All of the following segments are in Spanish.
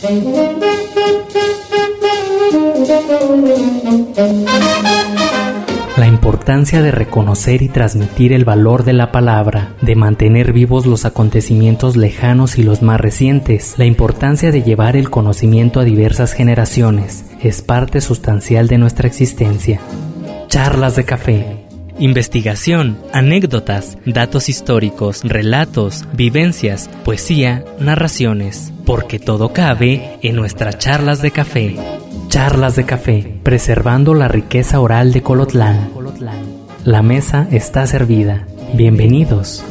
La importancia de reconocer y transmitir el valor de la palabra, de mantener vivos los acontecimientos lejanos y los más recientes, la importancia de llevar el conocimiento a diversas generaciones, es parte sustancial de nuestra existencia. Charlas de café. Investigación, anécdotas, datos históricos, relatos, vivencias, poesía, narraciones, porque todo cabe en nuestras charlas de café. Charlas de café, preservando la riqueza oral de Colotlán. La mesa está servida. Bienvenidos.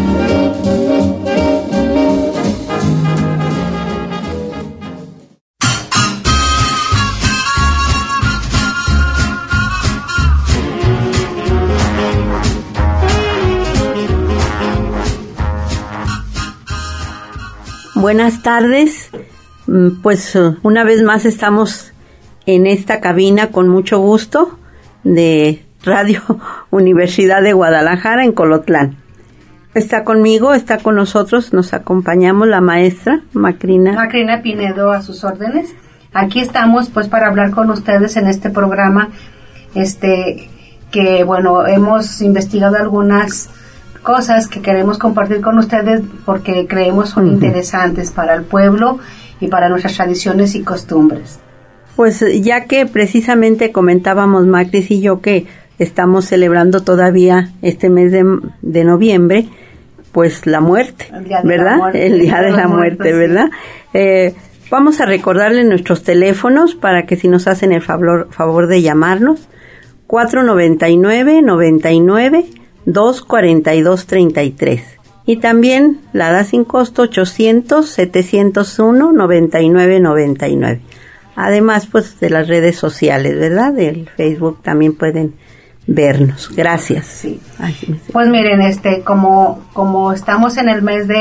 Buenas tardes, pues una vez más estamos en esta cabina con mucho gusto de Radio Universidad de Guadalajara en Colotlán. Está conmigo, está con nosotros, nos acompañamos la maestra Macrina Pinedo, a sus órdenes. Aquí estamos pues para hablar con ustedes en este programa, que bueno, hemos investigado algunas cosas que queremos compartir con ustedes porque creemos son interesantes para el pueblo y para nuestras tradiciones y costumbres. Pues ya que precisamente comentábamos Macris y yo que estamos celebrando todavía este mes de noviembre, pues la muerte, ¿verdad? El Día de la Muerte, ¿verdad? Sí. Vamos a recordarles nuestros teléfonos para que si nos hacen el favor de llamarnos, 499-242-33. Y también la da sin costo 800-701-9999. Además, pues, de las redes sociales, ¿verdad? Del Facebook también pueden vernos. Gracias. Sí. Ay, pues miren, como estamos en el mes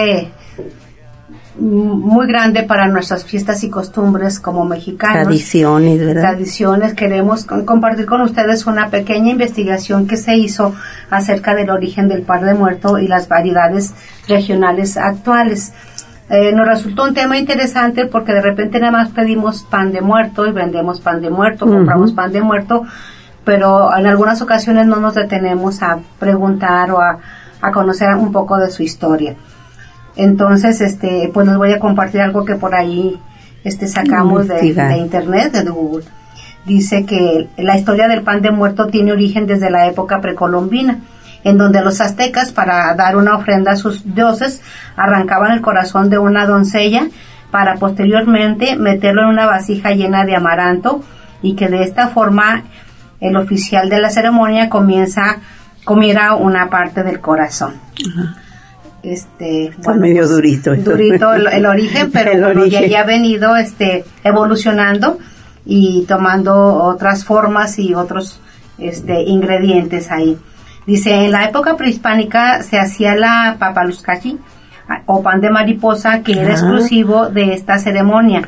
muy grande para nuestras fiestas y costumbres como mexicanos. Tradiciones, ¿verdad? Tradiciones, queremos compartir con ustedes una pequeña investigación que se hizo acerca del origen del pan de muerto y las variedades regionales actuales. Nos resultó un tema interesante porque de repente nada más pedimos pan de muerto y vendemos pan de muerto, compramos pan de muerto, pero en algunas ocasiones no nos detenemos a preguntar o a conocer un poco de su historia. Entonces, pues les voy a compartir algo que por ahí sacamos de internet, de Google. Dice que la historia del pan de muerto tiene origen desde la época precolombina, en donde los aztecas, para dar una ofrenda a sus dioses, arrancaban el corazón de una doncella para posteriormente meterlo en una vasija llena de amaranto, y que de esta forma el oficial de la ceremonia comiera una parte del corazón. Uh-huh. Está medio durito el origen, pero ya ha venido evolucionando y tomando otras formas y otros ingredientes ahí. Dice, en la época prehispánica se hacía la papaluzcachi o pan de mariposa, que era exclusivo de esta ceremonia.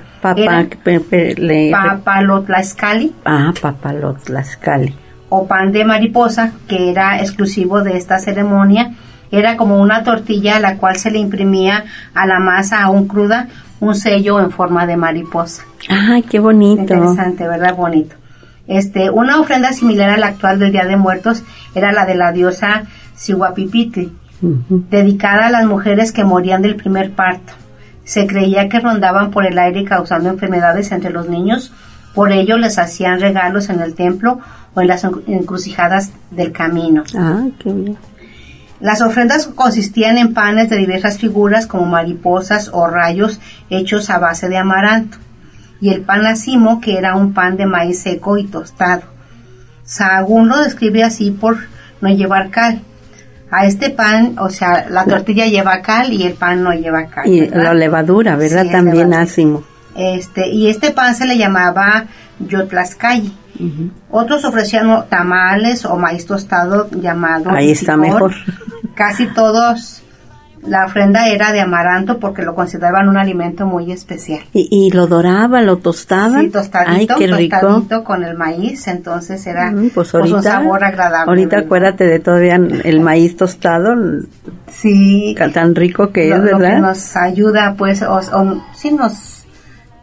Papalotlaxcali. Papalotlaxcali. O pan de mariposa, que era exclusivo de esta ceremonia. Era como una tortilla a la cual se le imprimía a la masa aún cruda un sello en forma de mariposa. ¡Ay, qué bonito! Interesante, ¿verdad? Bonito. Una ofrenda similar a la actual del Día de Muertos era la de la diosa Cihuapipitli, dedicada a las mujeres que morían del primer parto. Se creía que rondaban por el aire causando enfermedades entre los niños, por ello les hacían regalos en el templo o en las encrucijadas del camino. ¡Ah, qué bien! Las ofrendas consistían en panes de diversas figuras como mariposas o rayos hechos a base de amaranto, y el pan acimo, que era un pan de maíz seco y tostado. Sahagún lo describe así por no llevar cal. A este pan, o sea, la tortilla lleva cal y el pan no lleva cal. Y la levadura, ¿verdad? Sí, también levadura. Acimo. Y este pan se le llamaba yotlascayi. Uh-huh. Otros ofrecían tamales o maíz tostado llamado ahí está mejor. Casi todos, la ofrenda era de amaranto porque lo consideraban un alimento muy especial. ¿Y lo doraban, lo tostaban? Sí, tostadito. Ay, qué rico. Tostadito con el maíz, entonces era pues un sabor agradable. Ahorita ¿verdad? Acuérdate de todavía el maíz tostado. Sí. Tan rico que es, ¿verdad? Lo que nos ayuda, pues, sí nos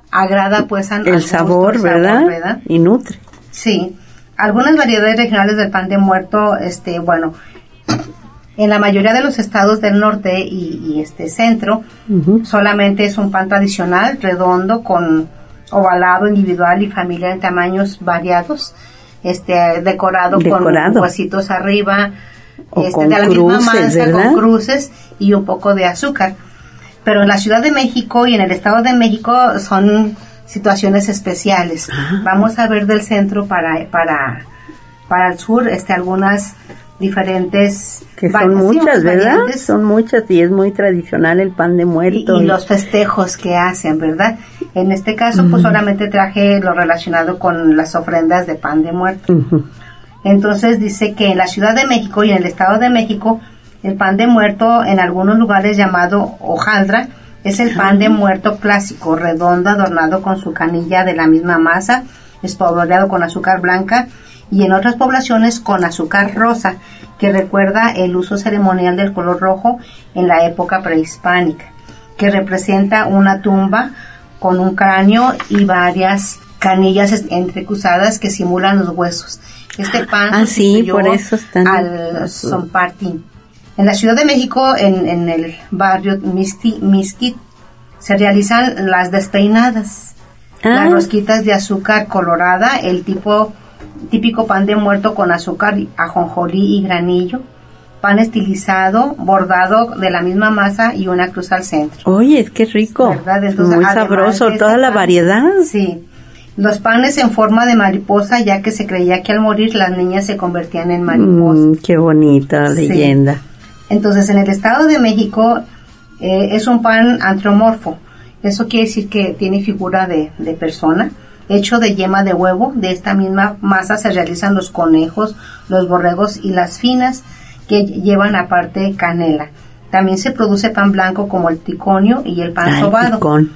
agrada pues el sabor, ¿verdad? Y nutre. Sí. Algunas variedades regionales del pan de muerto, bueno, en la mayoría de los estados del norte y centro, solamente es un pan tradicional, redondo, con ovalado, individual y familiar en tamaños variados, decorado con huesitos arriba, con de la cruces, misma masa, ¿verdad? con cruces y un poco de azúcar. Pero en la Ciudad de México y en el Estado de México son situaciones especiales. Vamos a ver del centro para el sur, algunas diferentes, que son muchas, ¿verdad? Son muchas y es muy tradicional el pan de muerto. Y los festejos que hacen, ¿verdad? En este caso, pues solamente traje lo relacionado con las ofrendas de pan de muerto. Entonces dice que en la Ciudad de México y en el Estado de México, el pan de muerto en algunos lugares llamado hojaldra, es el pan de muerto clásico, redondo, adornado con su canilla de la misma masa, espolvoreado con azúcar blanca, y en otras poblaciones con azúcar rosa, que recuerda el uso ceremonial del color rojo en la época prehispánica, que representa una tumba con un cráneo y varias canillas entrecruzadas que simulan los huesos. Este pan sustituyó por eso están al Zompartín. En la Ciudad de México, en el barrio Mixquic, se realizan las despeinadas, las rosquitas de azúcar colorada, el típico pan de muerto con azúcar, ajonjolí y granillo, pan estilizado, bordado de la misma masa y una cruz al centro. Oye, es que rico, ¿verdad? Entonces, muy sabroso, toda la variedad. Sí. Los panes en forma de mariposa, ya que se creía que al morir las niñas se convertían en mariposas. Qué bonita leyenda. Entonces, en el Estado de México es un pan antropomorfo. Eso quiere decir que tiene figura de persona, hecho de yema de huevo. De esta misma masa se realizan los conejos, los borregos y las finas, que llevan aparte canela. También se produce pan blanco como el ticonio y el pan sobado,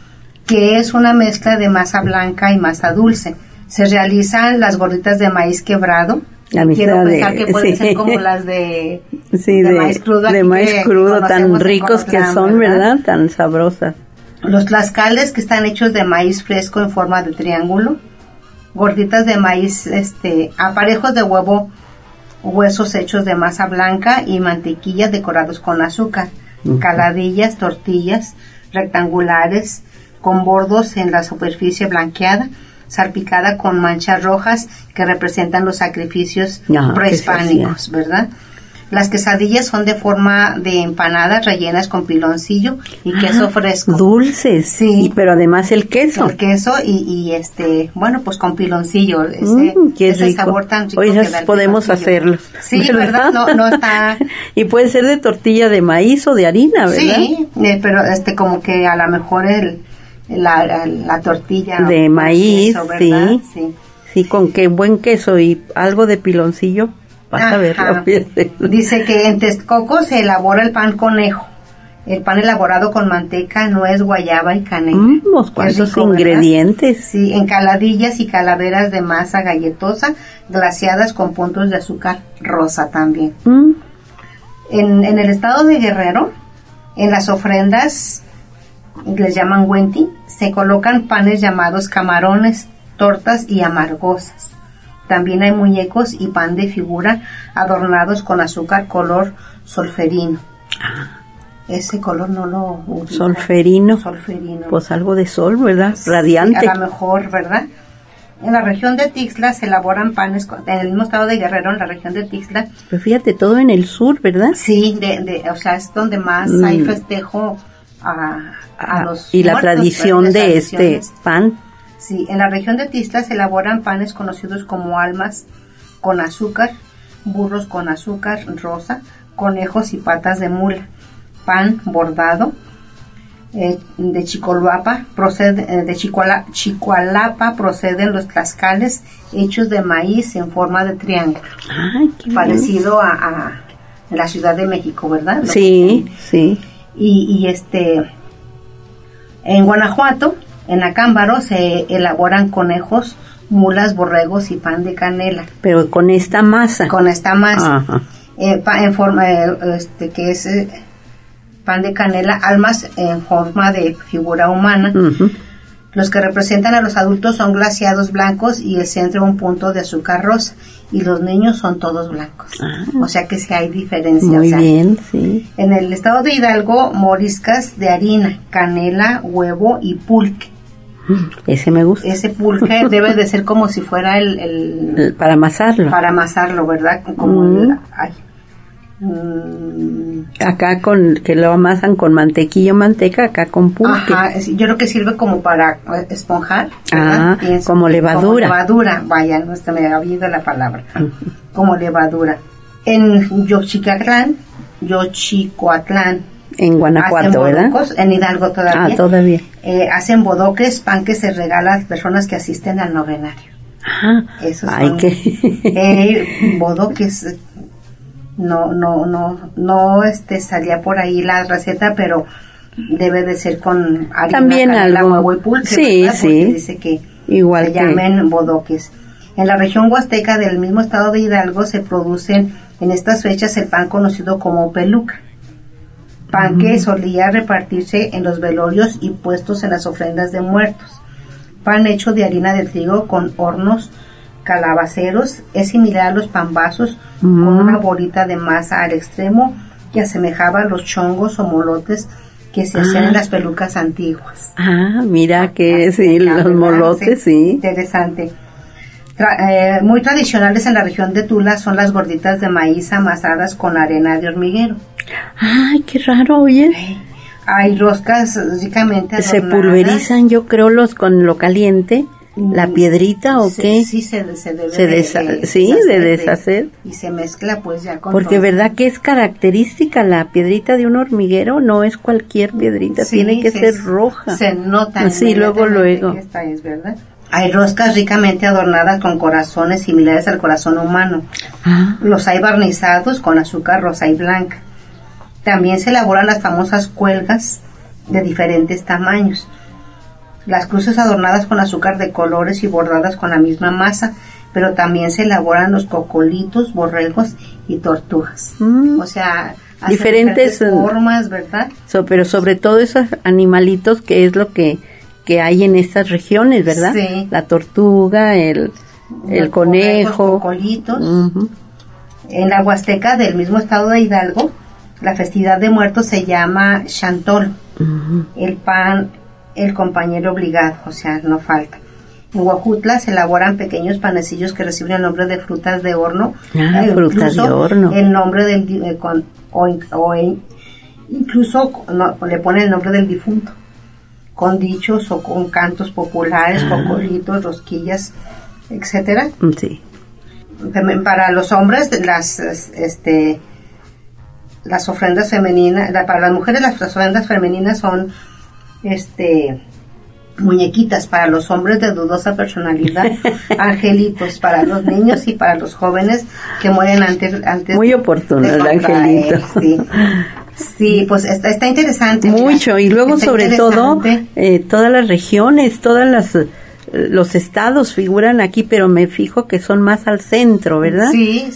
que es una mezcla de masa blanca y masa dulce. Se realizan las gorditas de maíz quebrado. Quiero pensar que pueden ser como las de maíz crudo. De maíz crudo, tan ricos que son, ¿verdad? Tan sabrosas. Los tlaxcales, que están hechos de maíz fresco en forma de triángulo. Gorditas de maíz, aparejos de huevo, huesos hechos de masa blanca y mantequilla decorados con azúcar. Caladillas, tortillas rectangulares con bordos en la superficie blanqueada, salpicada con manchas rojas que representan los sacrificios prehispánicos, ¿verdad? Las quesadillas son de forma de empanada, rellenas con piloncillo y queso fresco. Dulces, sí. Pero además el queso. El queso y bueno, pues con piloncillo. Ese sabor tan rico. Hoy podemos hacerlos. Sí, ¿verdad? No está... Y puede ser de tortilla de maíz o de harina, ¿verdad? Sí, pero como que a lo mejor la tortilla de maíz, queso, sí, con qué buen queso y algo de piloncillo. Vas a verlo. Dice que en Texcoco se elabora el pan conejo, el pan elaborado con manteca, nuez, guayaba y canela. ¿Cuántos ingredientes? ¿Verdad? Sí, en caladillas y calaveras de masa galletosa, glaseadas con puntos de azúcar rosa también. En el estado de Guerrero, en las ofrendas, les llaman huenti, se colocan panes llamados camarones, tortas y amargosas. También hay muñecos y pan de figura adornados con azúcar color solferino. Ese color no lo ubico. Solferino. Pues algo de sol, ¿verdad? Radiante. Sí, a lo mejor, ¿verdad? En la región de Tixla se elaboran panes, en el mismo estado de Guerrero, en la región de Tixla. Pero fíjate, todo en el sur, ¿verdad? Sí, o sea, es donde más hay festejo a los y muertos, la tradición de este pan. Sí, en la región de Tixla se elaboran panes conocidos como almas con azúcar, burros con azúcar rosa, conejos y patas de mula. Pan bordado de Chicoalapa proceden los tlaxcales hechos de maíz en forma de triángulo. Parecido a la Ciudad de México, ¿verdad? Sí, sí. Y en Guanajuato, en Acámbaro, se elaboran conejos, mulas, borregos y pan de canela. Pero con esta masa. Con esta masa. En forma, que es pan de canela, almas en forma de figura humana. Los que representan a los adultos son glaseados blancos y el centro un punto de azúcar rosa. Y los niños son todos blancos. O sea que sí hay diferencia. Muy bien, sí. En el estado de Hidalgo, moriscas de harina, canela, huevo y pulque. Ese me gusta. Ese pulque debe de ser como si fuera para amasarlo. Para amasarlo, ¿verdad? Como acá que lo amasan con mantequilla o manteca, acá con pulque. Ajá, yo creo que sirve como para esponjar, ¿verdad? Como levadura. Como levadura, vaya, no se me había ido la palabra. Como levadura. En Xochicoatlán, en Guanajuato, ¿verdad? En Hidalgo todavía. Todavía. Hacen bodoques, pan que se regala a las personas que asisten al novenario. Esos son bodoques. No salía por ahí la receta, pero debe de ser con harina, también canela, huevo y pulque. Sí, ¿verdad? sí. Porque dice que igual se llamen bodoques. En la región huasteca del mismo estado de Hidalgo se producen en estas fechas el pan conocido como peluca. Pan que solía repartirse en los velorios y puestos en las ofrendas de muertos. Pan hecho de harina de trigo con hornos calabaceros, es similar a los pambazos, con una bolita de masa al extremo que asemejaba a los chongos o molotes que se hacían en las pelucas antiguas. Mira que sí, los molotes, sí. Interesante. Muy tradicionales en la región de Tula son las gorditas de maíz amasadas con arena de hormiguero. Ay, qué raro, oye. Hay roscas ricamente adornadas. Se pulverizan, yo creo, con lo caliente. ¿La piedrita o qué? Sí, se debe de deshacer. Y se mezcla pues ya con porque todo. ¿Verdad que es característica la piedrita de un hormiguero? No es cualquier piedrita, tiene que ser roja. Se nota. Sí, luego. Que esta es, ¿verdad? Hay roscas ricamente adornadas con corazones similares al corazón humano. Los hay barnizados con azúcar rosa y blanca. También se elaboran las famosas cuelgas de diferentes tamaños. Las cruces adornadas con azúcar de colores y bordadas con la misma masa, pero también se elaboran los cocolitos, borregos y tortugas. O sea, diferentes formas, ¿verdad? Pero sobre todo esos animalitos que es lo que hay en estas regiones, ¿verdad? Sí. La tortuga, el conejo. Los cocolitos. En la Huasteca del mismo estado de Hidalgo, la festividad de muertos se llama Chantol. El pan, el compañero obligado, o sea, no falta. En Huajutla se elaboran pequeños panecillos que reciben el nombre de frutas de horno. Frutas de horno. El nombre incluso le pone el nombre del difunto, con dichos o con cantos populares, cocolitos, rosquillas, etcétera. Sí. Para los hombres, las ofrendas femeninas, para las mujeres las ofrendas femeninas son muñequitas, para los hombres de dudosa personalidad, angelitos, para los niños y para los jóvenes que mueren antes muy oportuno el angelito. Sí, pues está interesante. Mucho, y luego sobre todo todas las regiones, los estados figuran aquí, pero me fijo que son más al centro, ¿verdad? Sí.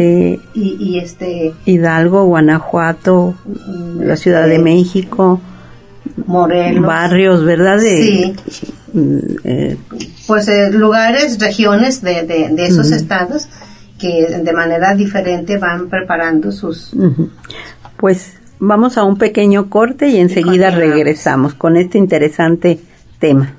Hidalgo, Guanajuato, la Ciudad de México, Morelos, barrios, ¿verdad? Pues lugares, regiones de esos estados que de manera diferente van preparando sus... Pues vamos a un pequeño corte y enseguida regresamos con este interesante tema.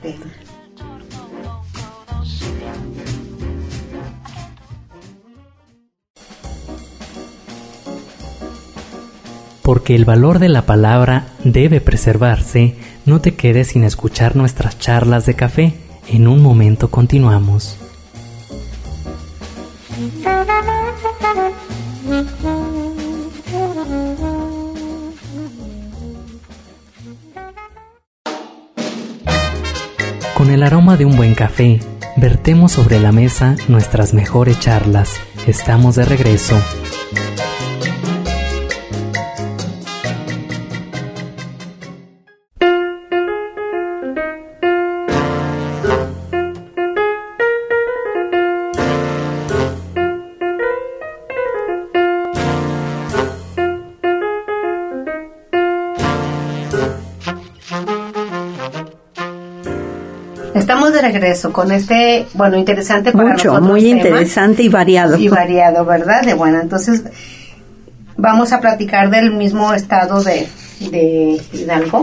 Porque el valor de la palabra debe preservarse, no te quedes sin escuchar nuestras charlas de café. En un momento continuamos. Con el aroma de un buen café, vertemos sobre la mesa nuestras mejores charlas. Estamos de regreso. estamos de regreso con interesante para nosotros muy interesante y variado. Y variado, ¿verdad? Entonces vamos a platicar del mismo estado de Hidalgo.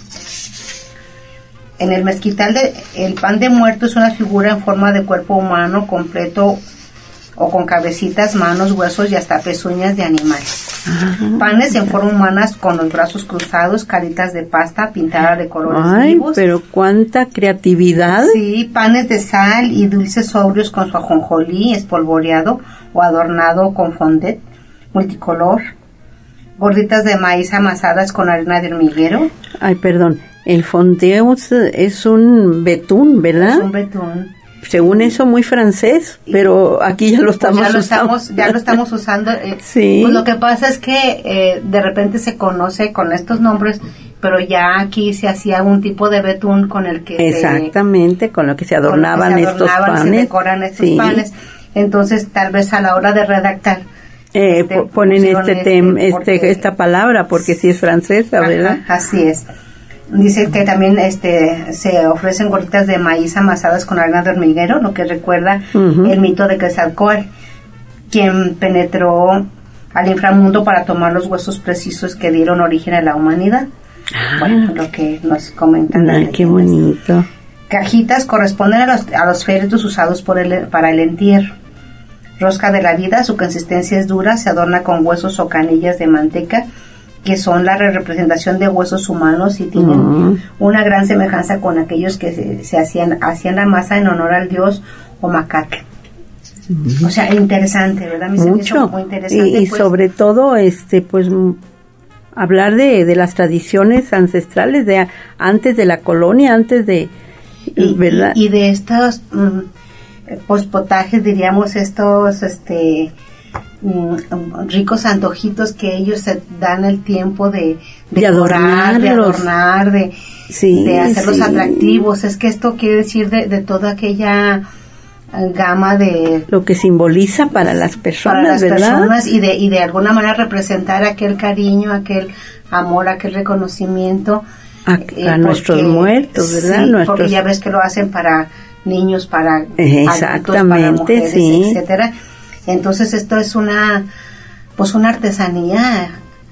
En el mezquital el pan de muerto es una figura en forma de cuerpo humano completo o con cabecitas, manos, huesos y hasta pezuñas de animales. Panes en forma humana con los brazos cruzados, caritas de pasta pintada de colores vivos. Pero cuánta creatividad. Sí, panes de sal y dulces sobrios con su ajonjolí espolvoreado o adornado con fondet multicolor. Gorditas de maíz amasadas con harina de hormiguero. El fondue es un betún, ¿verdad? Es un betún. Según eso, muy francés, pero aquí ya lo estamos usando. Ya lo estamos usando. Sí. Pues lo que pasa es que de repente se conoce con estos nombres, pero ya aquí se hacía un tipo de betún con el que exactamente, con lo que se adornaban estos panes. Se decoran estos panes. Entonces, tal vez a la hora de redactar ponen esta palabra porque sí es francesa, ¿verdad? Así es. Dice que también se ofrecen gorditas de maíz amasadas con harina de hormiguero, lo que recuerda el mito de Quetzalcóatl, quien penetró al inframundo para tomar los huesos precisos que dieron origen a la humanidad. Lo que nos comentan. Qué bonito. Cajitas corresponden a los féretros usados para el entierro. Rosca de la vida, su consistencia es dura, se adorna con huesos o canillas de manteca, que son la representación de huesos humanos y tienen una gran semejanza con aquellos que se hacían la masa en honor al dios Omacatl. O sea, interesante, ¿verdad? Mucho. Muy interesante. Y sobre todo, hablar de las tradiciones ancestrales de antes de la colonia, antes de, ¿verdad? Y de estos pospotajes, diríamos, estos, ricos antojitos que ellos se dan el tiempo de adornar, de hacerlos atractivos. Es que esto quiere decir de toda aquella gama de lo que simboliza para las personas, y de alguna manera representar aquel cariño, aquel amor, aquel reconocimiento a nuestros muertos, ¿verdad? Sí, porque ya ves que lo hacen para niños, para exactamente, adultos, para mujeres, etcétera. Entonces esto es una artesanía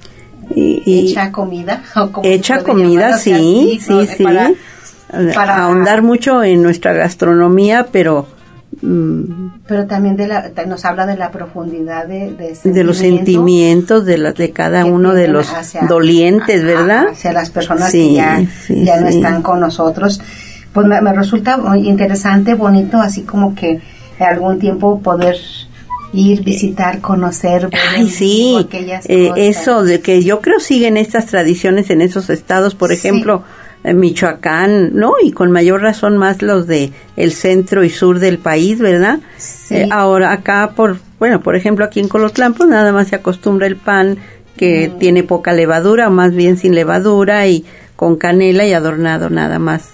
hecha comida. Hecha comida, sí. Para ahondar mucho en nuestra gastronomía, pero también nos habla de la profundidad de los sentimientos de cada uno de los dolientes, ¿verdad? Hacia las personas que ya no están con nosotros. Pues me resulta muy interesante, bonito, así como que algún tiempo poder ir, visitar, conocer. Aquellas cosas. Eso de que yo creo siguen estas tradiciones en esos estados, por ejemplo, en Michoacán, ¿no? Y con mayor razón más los de el centro y sur del país, ¿verdad? Sí. Ahora acá, por ejemplo, aquí en Colotlán, pues nada más se acostumbra el pan que tiene poca levadura, o más bien sin levadura y con canela y adornado nada más.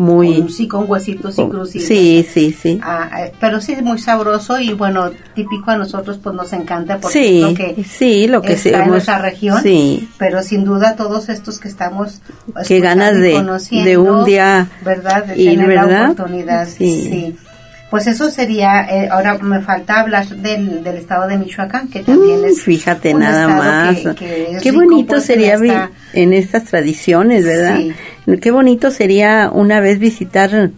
Con huesitos y crucitos. Sí. Pero sí es muy sabroso y bueno, típico a nosotros pues nos encanta porque es lo que está en nuestra región. Sí. Pero sin duda todos estos que estamos qué ganas de un día ¿verdad? De tener la oportunidad. Sí. Pues eso sería, ahora me falta hablar del estado de Michoacán, que también es fíjate nada más, qué bonito sería en estas tradiciones, ¿verdad? Sí. Qué bonito sería una vez visitar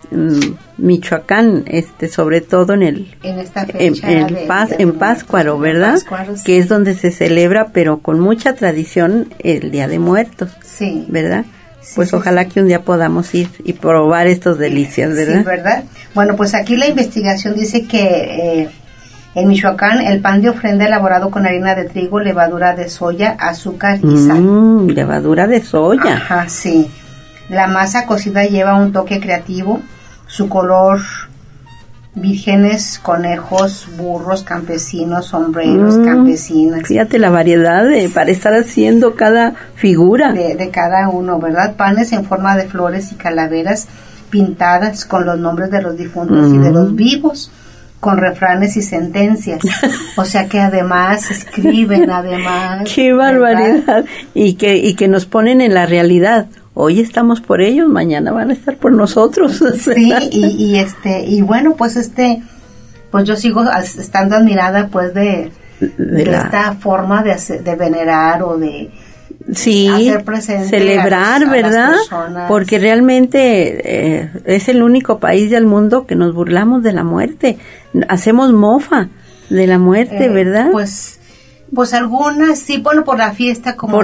Michoacán, sobre todo en esta fecha en Pátzcuaro, ¿verdad? Pátzcuaro, sí. Que es donde se celebra, pero con mucha tradición, el Día de Muertos, sí, ¿verdad? Pues ojalá que un día podamos ir y probar estos delicias, ¿verdad? Sí, ¿verdad? Bueno, pues aquí la investigación dice que en Michoacán el pan de ofrenda elaborado con harina de trigo, levadura de soya, azúcar y sal. Levadura de soya. Ajá, sí. La masa cocida lleva un toque creativo, su color, vírgenes, conejos, burros, campesinos, sombreros, campesinas. Fíjate la variedad para estar haciendo cada figura. De cada uno, ¿verdad? Panes en forma de flores y calaveras pintadas con los nombres de los difuntos y de los vivos, con refranes y sentencias. O sea que además escriben, ¡Qué barbaridad! Y que nos ponen en la realidad. hoy estamos por ellos, mañana van a estar por nosotros. Sí, y bueno, pues pues yo sigo estando admirada pues de esta forma de venerar o de hacer presente, celebrar, ¿verdad? Porque realmente es el único país del mundo que nos burlamos de la muerte, hacemos mofa de la muerte, ¿verdad? Pues algunas sí, bueno, por la fiesta, como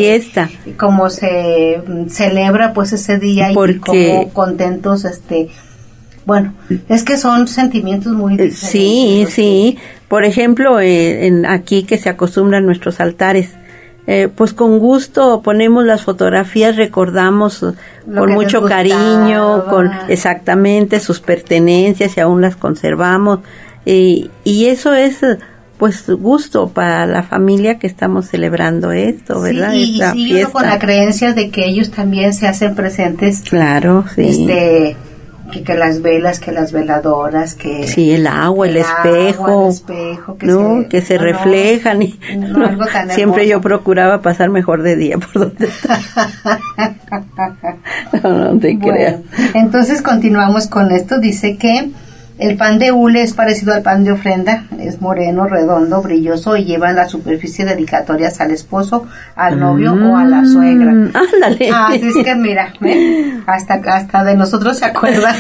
se celebra pues ese día, y como contentos, bueno, es que son sentimientos muy diferentes. Sí. Por ejemplo, aquí que se acostumbran nuestros altares, pues con gusto ponemos las fotografías, recordamos con mucho cariño, exactamente sus pertenencias, y aún las conservamos, y eso es pues gusto para la familia que estamos celebrando esto, ¿verdad? Sí, y yo con la creencia de que ellos también se hacen presentes. Claro, sí. Que las velas, que las veladoras, que sí, el agua, el espejo, que se reflejan, y algo tan siempre yo procuraba pasar mejor de día por donde está. No te creas. Entonces continuamos con esto. Dice que el pan de hule es parecido al pan de ofrenda, es moreno, redondo, brilloso, y lleva en la superficie dedicatorias al esposo, al novio o a la suegra. Ándale. Así es que mira, hasta de nosotros se acuerdan.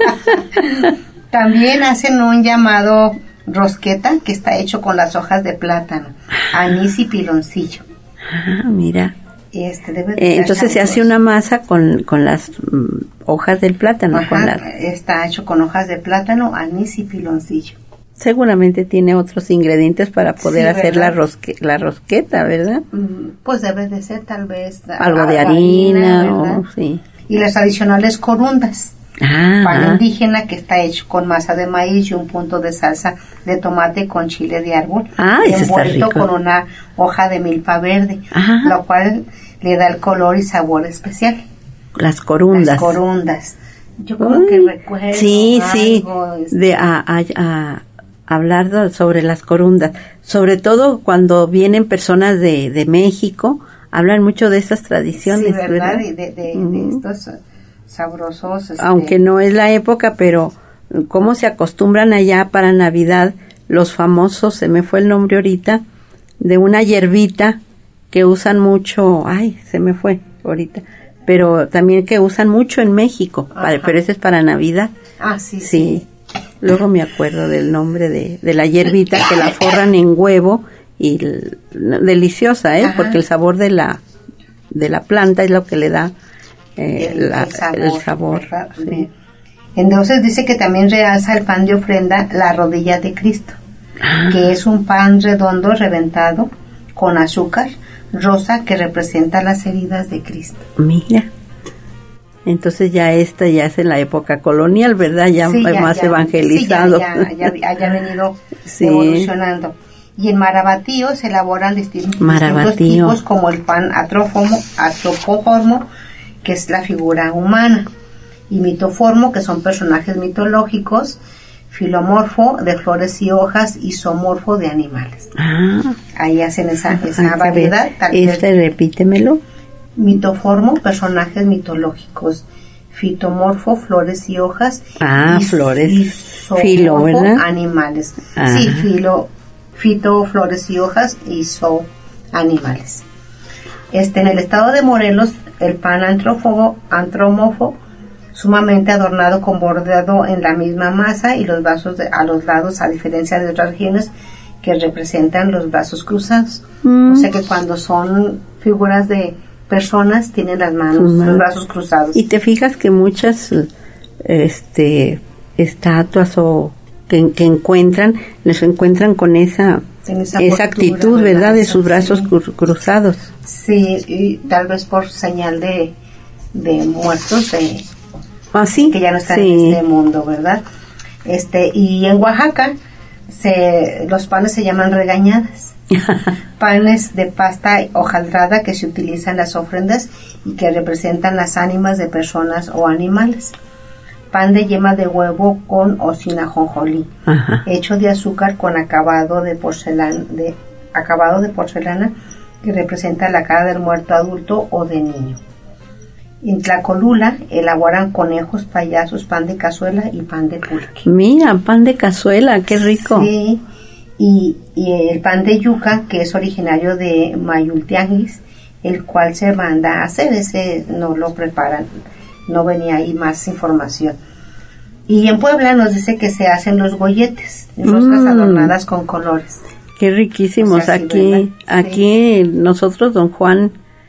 También hacen un llamado rosqueta, que está hecho con las hojas de plátano, anís y piloncillo. Mira. Debe entonces se hace una masa con las hojas del plátano. Está hecho con hojas de plátano, anís y piloncillo. Seguramente tiene otros ingredientes para poder hacer la rosqueta, ¿verdad? Pues debe de ser tal vez algo de harina, sí. Y las tradicionales corundas. Pan indígena que está hecho con masa de maíz y un punto de salsa de tomate con chile de árbol, envuelto con una hoja de milpa verde, lo cual le da el color y sabor especial. Las corundas. Yo como que recuerdo algo, de hablar sobre las corundas, sobre todo cuando vienen personas de México, hablan mucho de estas tradiciones, ¿verdad? De estos sabrosos. Aunque no es la época, pero cómo se acostumbran allá para Navidad los famosos, se me fue el nombre ahorita, de una hierbita que usan mucho, se me fue ahorita, pero también que usan mucho en México, pero ese es para Navidad. Sí. Luego me acuerdo del nombre de la hierbita, que la forran en huevo, y deliciosa, porque el sabor de la planta es lo que le da el sabor. Sí. Entonces dice que también realza el pan de ofrenda la rodilla de Cristo, que es un pan redondo reventado con azúcar rosa que representa las heridas de Cristo. Mira, entonces ya es en la época colonial, ¿verdad? Ya más evangelizado. Ya venido evolucionando. Y en Marabatío se elaboran distintos tipos, como el pan atropoformo, que es la figura humana, y mitoformo, que son personajes mitológicos, filomorfo, de flores y hojas, y zoomorfo, de animales. Ahí hacen esa variedad. Repítemelo. Mitoformo, personajes mitológicos. Fitomorfo, flores y hojas. Flores. Y zoomorfo, ¿verdad? Animales. Sí, fito, flores y hojas, y animales. En el estado de Morelos, el pan antromorfo, sumamente adornado con bordeado en la misma masa, y los brazos a los lados, a diferencia de otras regiones que representan los brazos cruzados. O sea que cuando son figuras de personas, tienen las manos, los brazos cruzados. Y te fijas que muchas estatuas o que les encuentran con esa actitud, ¿verdad? De sus brazos cruzados. Sí, y tal vez por señal de muertos, que ya no están en este mundo, ¿verdad? Y en Oaxaca los panes se llaman regañadas. Panes de pasta hojaldrada que se utilizan en las ofrendas y que representan las ánimas de personas o animales. Pan de yema de huevo con o sin ajonjolí, hecho de azúcar con acabado de porcelana que representa la cara del muerto adulto o de niño. En Tlacolula elaboran conejos, payasos, pan de cazuela y pan de pulque. Mira, pan de cazuela, qué rico. Sí, y el pan de yuca, que es originario de Mayultianguis, el cual se manda a hacer, ese no lo preparan, no venía ahí más información. Y en Puebla nos dice que se hacen los golletes, roscas adornadas con colores. Qué riquísimos. O sea, aquí nosotros, don Juan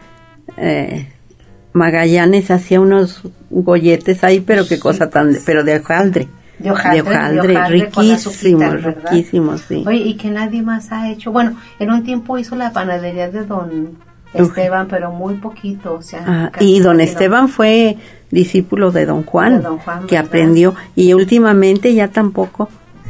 Magallanes hacía unos golletes ahí, pero qué cosa pero de hojaldre. De hojaldre, riquísimos, sí. Oye, y que nadie más ha hecho. Bueno, en un tiempo hizo la panadería de don Esteban, pero muy poquito, o sea. Y don Esteban fue discípulo de don Juan, que aprendió, y últimamente ya tampoco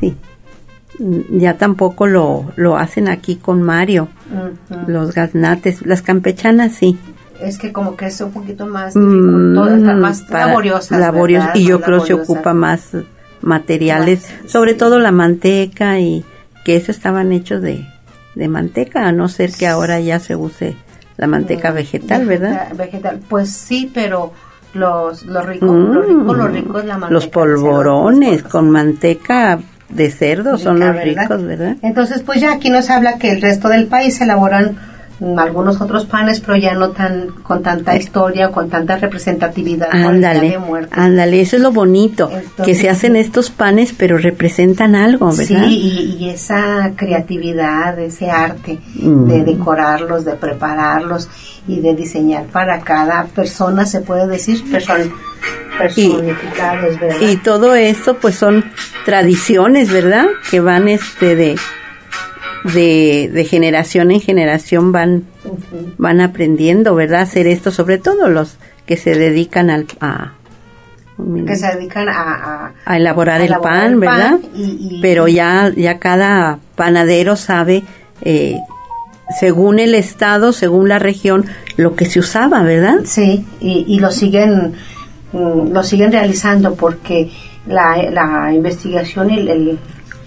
lo hacen aquí con Mario, los gaznates, las campechanas sí. Es que como que es un poquito más dificultoso, más laboriosas. Y yo creo que se ocupa más materiales, sobre todo la manteca, y que eso estaban hechos de manteca, a no ser que ahora ya se use la manteca vegetal, ¿verdad? Vegetal, pues sí, pero lo rico es la manteca. Los polvorones con manteca de cerdo son los ricos, ¿verdad? Entonces, pues ya aquí nos habla que el resto del país elaboran algunos otros panes, pero ya no con tanta historia o con tanta representatividad. Ándale, eso es lo bonito. Entonces, que se hacen estos panes, pero representan algo, ¿verdad? Sí, y esa creatividad, ese arte de decorarlos, de prepararlos y de diseñar para cada persona, se puede decir, personificados, ¿verdad? Y todo esto, pues, son tradiciones, ¿verdad? Que van de generación en generación van aprendiendo, ¿verdad? A hacer esto, sobre todo los que se dedican a elaborar el pan, ¿verdad? Pero ya cada panadero sabe, según el estado, según la región, lo que se usaba, ¿verdad? Sí, y lo siguen realizando, porque la investigación, el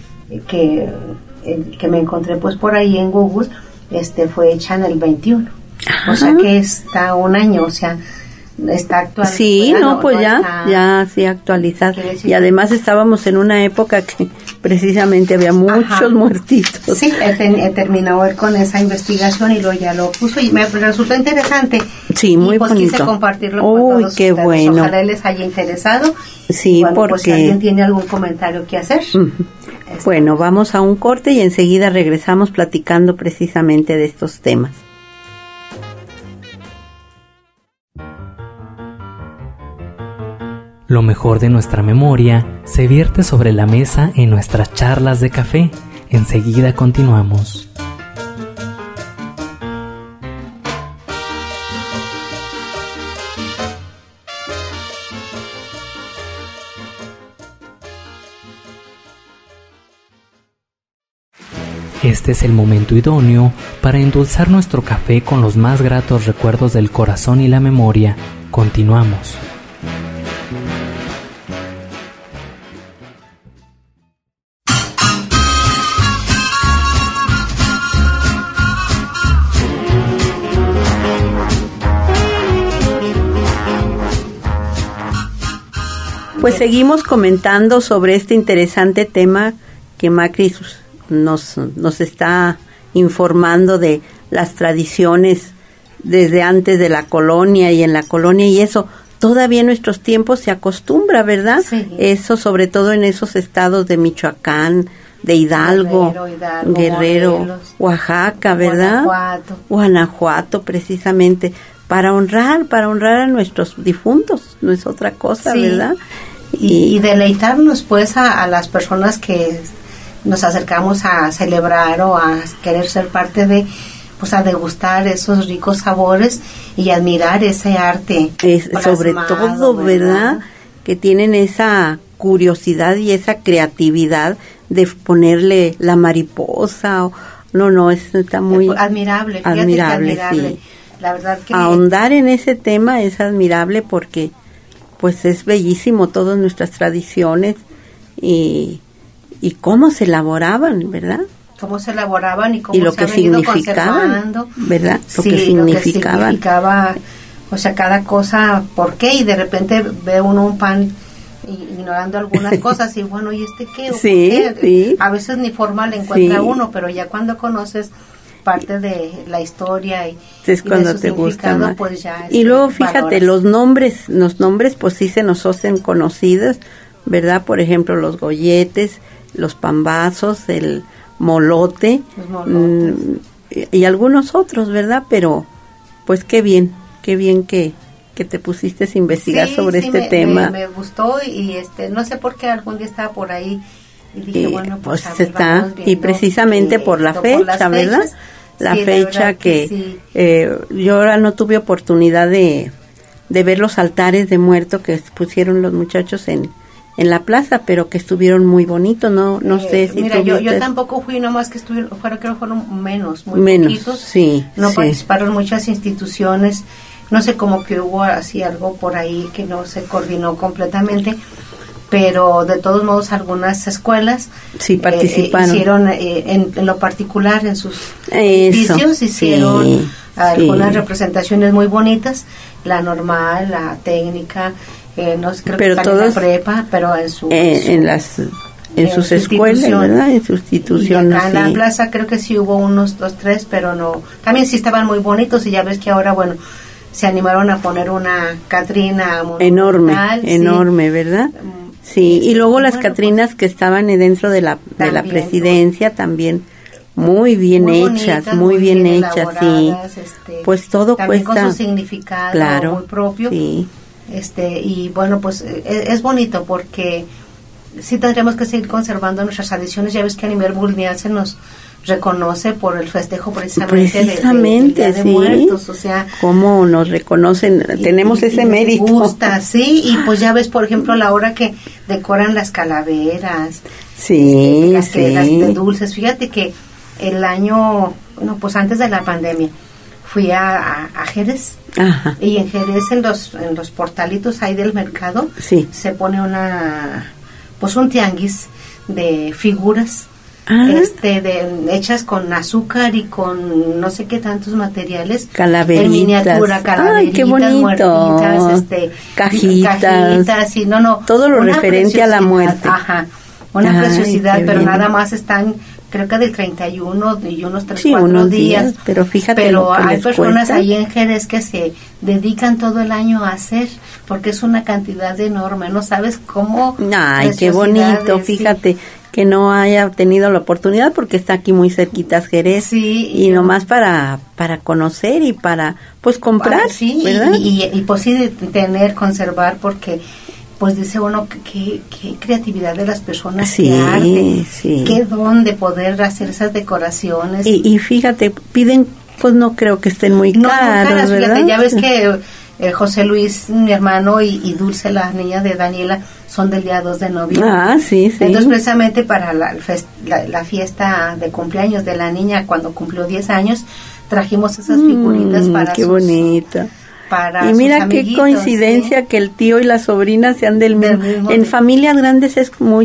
que me encontré pues por ahí en Google, fue hecha en el 21. Ajá. O sea que está un año, o sea, está actual. Sí, ya sí actualizada. Y además estábamos en una época que precisamente había muchos muertitos. Sí, he terminado con esa investigación y luego ya lo puso y me resultó interesante. Sí, muy bonito. Quise compartirlo con todos qué ustedes. Bueno. Ojalá les haya interesado. Sí, porque pues, si alguien tiene algún comentario que hacer. Bueno, vamos a un corte y enseguida regresamos platicando precisamente de estos temas. Lo mejor de nuestra memoria se vierte sobre la mesa en nuestras charlas de café. Enseguida continuamos. Este es el momento idóneo para endulzar nuestro café con los más gratos recuerdos del corazón y la memoria. Continuamos. Pues seguimos comentando sobre este interesante tema que Macri nos está informando de las tradiciones desde antes de la colonia y en la colonia, y eso todavía en nuestros tiempos se acostumbra, ¿verdad? Sí. Eso sobre todo en esos estados de Michoacán, de Hidalgo, Guerrero, Morelos, Oaxaca, ¿verdad? Guanajuato, precisamente, para honrar a nuestros difuntos, no es otra cosa, sí, ¿verdad? Y deleitarnos pues a las personas que nos acercamos a celebrar o a querer ser parte de, pues a degustar esos ricos sabores y admirar ese arte. Sobre todo, ¿verdad? Que tienen esa curiosidad y esa creatividad de ponerle la mariposa. Está muy admirable. Admirable, sí. La verdad que ahondar en ese tema es admirable porque pues es bellísimo todas nuestras tradiciones y cómo se elaboraban, ¿verdad? Cómo se elaboraban y cómo lo se que ha venido significaban, conservando, ¿verdad? Lo que significaba O sea, cada cosa, ¿por qué? Y de repente ve uno un pan ignorando algunas cosas y bueno, ¿y este qué? ¿O sí, por qué? Sí. A veces ni forma le encuentra uno, pero ya cuando conoces parte de la historia y es cuando de su te gusta más. Pues ya y luego fíjate, los nombres pues sí se nos hacen conocidos, ¿verdad? Por ejemplo, los golletes, los pambazos, el molote, y algunos otros, ¿verdad? Pero pues qué bien que te pusiste a investigar sobre este tema. Me gustó y no sé por qué algún día estaba por ahí y dije, bueno, pues está, y precisamente por la fecha, ¿verdad? La fecha que yo ahora no tuve oportunidad de ver los altares de muerto que pusieron los muchachos en la plaza, pero que estuvieron muy bonitos, no sé si mira, yo tampoco fui, nomás que creo que fueron muy menos, poquitos, sí, participaron muchas instituciones, no sé, como que hubo así algo por ahí que no se coordinó completamente, pero de todos modos algunas escuelas sí participaron, hicieron en lo particular en sus edificios, hicieron algunas representaciones muy bonitas, la normal, la técnica, no sé, creo pero que todos, la prepa, pero en sus escuelas, ¿verdad? En sus instituciones. Y acá en la plaza creo que sí hubo unos 2, 3, pero no, también sí estaban muy bonitos y ya ves que ahora, bueno, se animaron a poner una Catrina enorme, ¿verdad? Sí, y luego las Catrinas que estaban dentro de la presidencia también muy bien hechas, muy bien hechas, sí. Pues todo también cuesta, con su significado, claro, muy propio. Sí. Y bueno, pues es bonito porque sí tendremos que seguir conservando nuestras tradiciones. Ya ves que a nivel mundial se nos reconoce por el festejo precisamente del Día de Muertos, o sea, cómo nos reconocen, tenemos ese mérito. Gusta, sí, y pues ya ves, por ejemplo, a la hora que decoran las calaveras, las de dulces. Fíjate que el año, pues antes de la pandemia, fui a Jerez. Ajá. Y en Jerez, en los portalitos ahí del mercado, se pone un tianguis de figuras hechas con azúcar y con no sé qué tantos materiales, calaveritas en miniatura, calaveritas, qué bonito, muertitas, cajitas y todo lo referente a la muerte. Ajá, una preciosidad, pero nada más están, creo que del 31 y unos 3-4 días, pero fíjate, pero hay personas ahí en Jerez que se dedican todo el año a hacer, porque es una cantidad enorme, no sabes cómo. Ay, qué bonito, fíjate que no haya tenido la oportunidad porque está aquí muy cerquita Jerez, y nomás para conocer y para pues comprar, ¿verdad? Y pues sí conservar, porque pues dice uno qué creatividad de las personas, qué arte, qué don de poder hacer esas decoraciones. Y fíjate, piden, pues no creo que estén muy caras, ¿verdad? Fíjate, ya ves que José Luis, mi hermano, y Dulce, la niña de Daniela, son del día 2 de noviembre. Sí. Entonces, precisamente para la fiesta de cumpleaños de la niña, cuando cumplió 10 años, trajimos esas figuritas para qué bonita. Para y mira sus qué amiguitos, coincidencia que el tío y la sobrina sean del mismo. En familias grandes es muy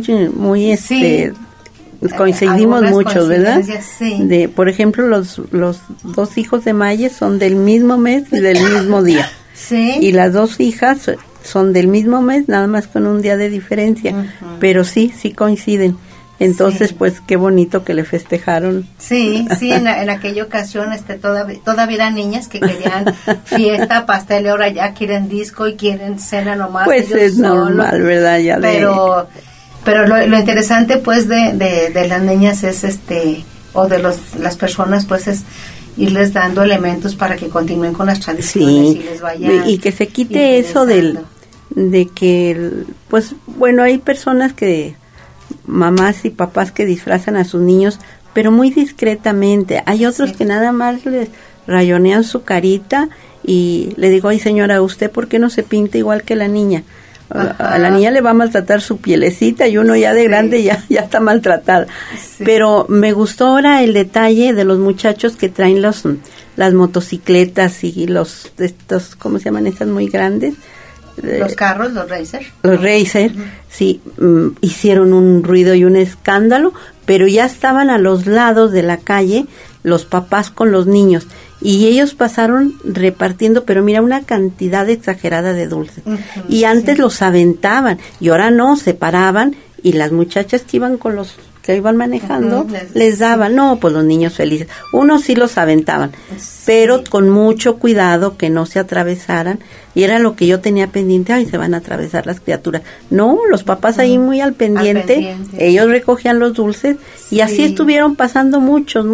coincidimos mucho, ¿verdad? Sí. Por ejemplo, los 2 hijos de Mayes son del mismo mes y del mismo día. Sí. Y las 2 hijas son del mismo mes, nada más con un día de diferencia, pero sí coinciden. Entonces, pues, qué bonito que le festejaron. Sí, en aquella ocasión todavía eran niñas que querían fiesta, pastel, y ahora ya quieren disco y quieren cena nomás. Pues es normal, ¿verdad? Pero lo interesante, pues, de las niñas es o de las personas, pues, es irles dando elementos para que continúen con las tradiciones y les vaya. Y que se quite eso de que, pues, bueno, hay personas mamás y papás que disfrazan a sus niños, pero muy discretamente. Hay otros que nada más les rayonean su carita y le digo, ay señora, ¿usted por qué no se pinta igual que la niña? A la niña le va a maltratar su pielecita y uno ya de grande ya está maltratada. Pero me gustó ahora el detalle de los muchachos que traen las motocicletas y estos, ¿cómo se llaman estas muy grandes? Los carros, los racer. Los racer, sí, hicieron un ruido y un escándalo, pero ya estaban a los lados de la calle los papás con los niños y ellos pasaron repartiendo, pero mira, una cantidad exagerada de dulces. Y antes los aventaban, y ahora no, se paraban, y las muchachas que iban con los que iban manejando, les daban, no, pues los niños felices. Unos sí los aventaban, pero con mucho cuidado que no se atravesaran, y era lo que yo tenía pendiente, ay, se van a atravesar las criaturas. No, los papás ahí muy al pendiente, ellos recogían los dulces, y así estuvieron pasando muchos,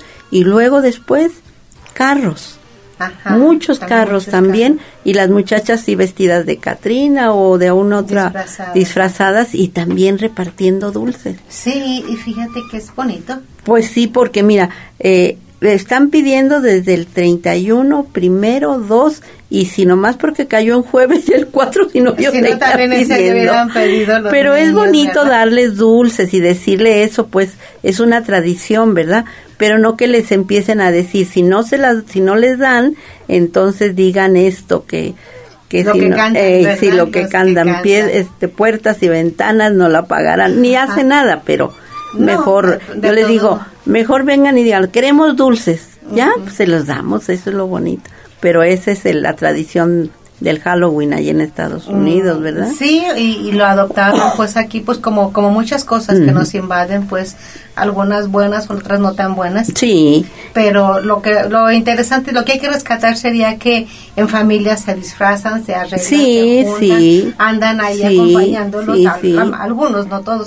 y luego después, carros. Muchos carros también, y las muchachas sí vestidas de Catrina o de una otra disfrazadas, y también repartiendo dulces. Sí, y fíjate que es bonito. Pues sí, porque mira, están pidiendo desde el 31, 1, 2, y si nomás porque cayó en jueves y el 4, si no yo si no, también pedido los pero niños, es bonito, ¿verdad? darles dulces y decirle eso, pues es una tradición, ¿verdad? Pero no que les empiecen a decir, si no les dan, entonces digan esto, que lo si que no, cantan, sí, lo que cantan, puertas y ventanas no la pagarán, ni hace nada, pero mejor, yo les digo, mejor vengan y digan, queremos dulces, ya, pues se los damos, eso es lo bonito. Pero esa es la tradición del Halloween allí en Estados Unidos, ¿verdad? Sí, y lo adoptaron pues aquí, pues como muchas cosas que nos invaden, pues algunas buenas, otras no tan buenas. Sí. Pero lo interesante, lo que hay que rescatar sería que en familia se disfrazan, se arreglan, se juntan, andan ahí acompañándolos, algunos, no todos.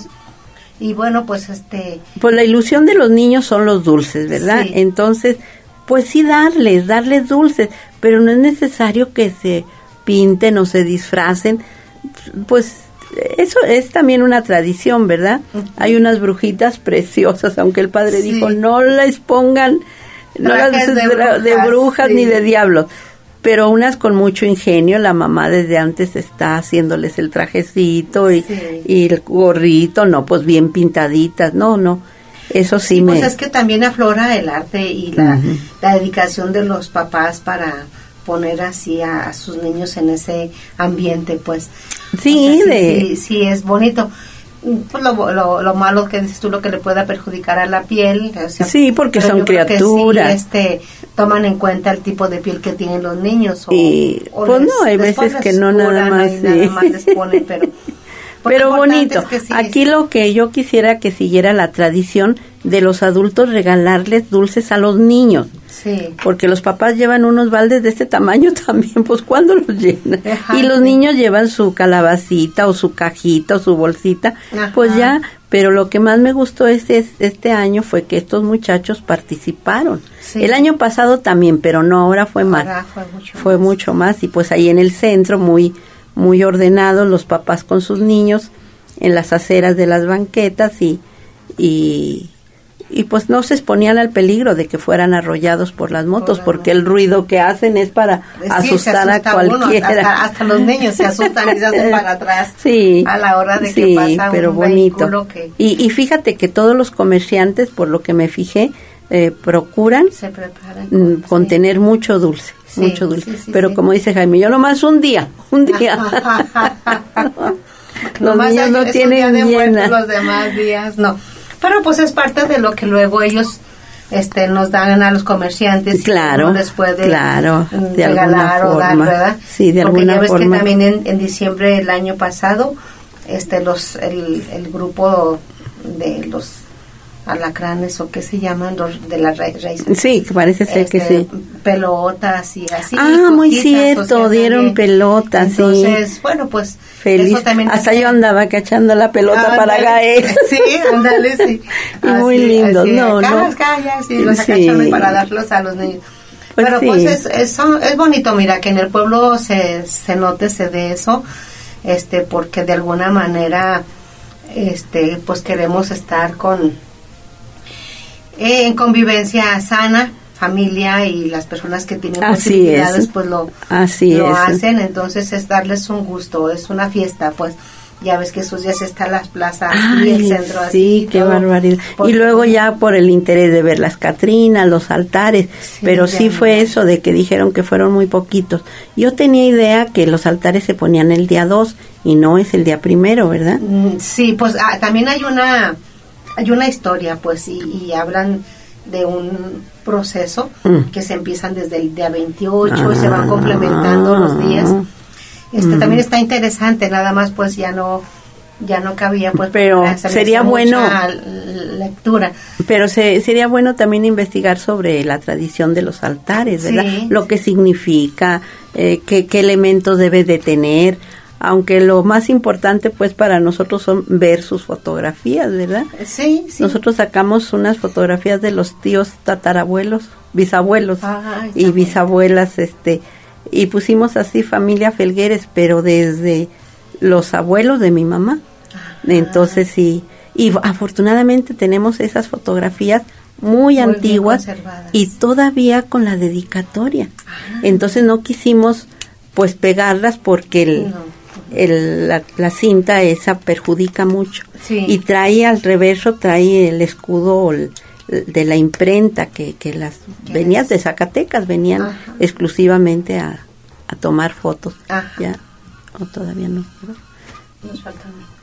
Y bueno, pues pues la ilusión de los niños son los dulces, ¿verdad? Sí. Entonces, pues sí darles dulces, pero no es necesario que se pinten o se disfracen, pues eso es también una tradición, ¿verdad? Hay unas brujitas preciosas, aunque el padre dijo, no les pongan, no las de brujas ni de diablos, pero unas con mucho ingenio, la mamá desde antes está haciéndoles el trajecito y el gorrito, no, pues bien pintaditas, no. Eso sí pues es que también aflora el arte y la dedicación de los papás para poner así a sus niños en ese ambiente, pues. Sí, o sea, sí, es bonito. Pues lo malo que dices tú, lo que le pueda perjudicar a la piel. O sea, sí, porque son criaturas. Sí, toman en cuenta el tipo de piel que tienen los niños. Pues no, hay veces que no nada más. Nada más les ponen, pero bonito. Es que aquí lo que yo quisiera que siguiera la tradición de los adultos, regalarles dulces a los niños. Sí. Porque los papás llevan unos baldes de este tamaño también, pues ¿cuándo los llenan? Y los niños llevan su calabacita o su cajita o su bolsita, pues ya. Pero lo que más me gustó este año fue que estos muchachos participaron. Sí. El año pasado también, pero no, ahora fue más. Fue mucho más. Y pues ahí en el centro, muy ordenados, los papás con sus niños en las aceras de las banquetas y pues no se exponían al peligro de que fueran arrollados por las motos, porque el ruido que hacen es para asustar a cualquiera. Hasta los niños se asustan y se hacen para atrás a la hora de que pasa pero un bonito. Vehículo que... Y fíjate que todos los comerciantes, por lo que me fijé, procuran con tener mucho dulce. Mucho dulce, pero como dice Jaime, yo nomás un día. Los niños no tienen llena. Los demás días no, pero pues es parte de lo que luego ellos nos dan a los comerciantes, claro, y uno les puede de regalar o dar, ¿verdad? Sí, de porque alguna ya ves forma. Que también en diciembre del año pasado el grupo de los alacranes o qué se llaman, los de las raíces. Sí, parece ser que sí. Pelotas y así. Muy cierto, o sea, dieron pelotas, entonces, bueno, pues feliz. Eso también hasta yo andaba cachando la pelota para caer. Sí, ándale, sí. Y así, muy lindo, sí, los acacharon para darlos a los niños. Pues pero pues es bonito, mira, que en el pueblo se note, se dé eso, porque de alguna manera, pues queremos estar en convivencia sana, familia, y las personas que tienen posibilidades pues lo hacen. Entonces es darles un gusto, es una fiesta, pues ya ves que esos días están las plazas y el centro así. Sí, qué barbaridad. Y luego ya por el interés de ver las Catrinas, los altares, pero sí fue eso de que dijeron que fueron muy poquitos. Yo tenía idea que los altares se ponían el día 2 y no es el día 1, ¿verdad? Sí, pues también hay una historia, pues, y hablan de un proceso que se empiezan desde el día 28 y se van complementando los días. También está interesante, nada más pues ya no cabía, pues, pero sería bueno lectura. Pero sería bueno también investigar sobre la tradición de los altares, ¿verdad? Sí, lo que significa, qué elementos debe de tener, aunque lo más importante pues para nosotros son ver sus fotografías, ¿verdad? Sí. Nosotros sacamos unas fotografías de los tíos tatarabuelos, bisabuelos y bisabuelas, y pusimos así familia Felgueres, pero desde los abuelos de mi mamá. Entonces sí, y afortunadamente tenemos esas fotografías muy antiguas y todavía con la dedicatoria. Entonces no quisimos pues pegarlas porque la cinta esa perjudica mucho. Sí. Y trae al reverso, trae el escudo de la imprenta que las venían de Zacatecas, venían exclusivamente a tomar fotos. Ya, o todavía no. Nos falta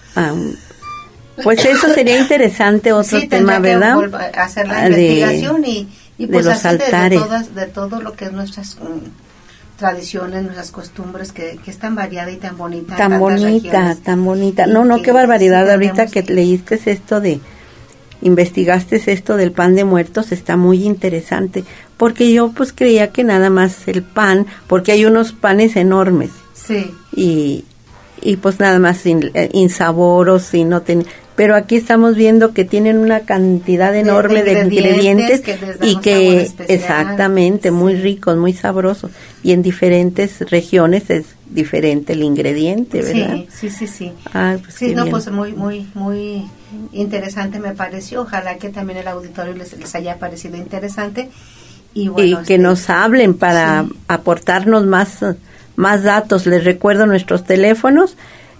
pues eso sería interesante, otro tema, ¿verdad? Hacer la investigación y pues de los altares, de todo lo que es nuestras tradiciones, nuestras costumbres, que es tan variada y tan bonita. Tan bonita. No, qué barbaridad. Ahorita que leíste investigaste esto del pan de muertos, está muy interesante, porque yo pues creía que nada más el pan, porque hay unos panes enormes. Sí. Y pues nada más insaboros y no pero aquí estamos viendo que tienen una cantidad enorme de ingredientes y que exactamente, muy ricos, muy sabrosos, y en diferentes regiones es diferente el ingrediente, ¿verdad? Sí. Ay, pues sí, no, bien. Pues muy interesante me pareció. Ojalá que también el auditorio les haya parecido interesante y bueno, y que nos hablen para aportarnos más datos. Les recuerdo nuestros teléfonos,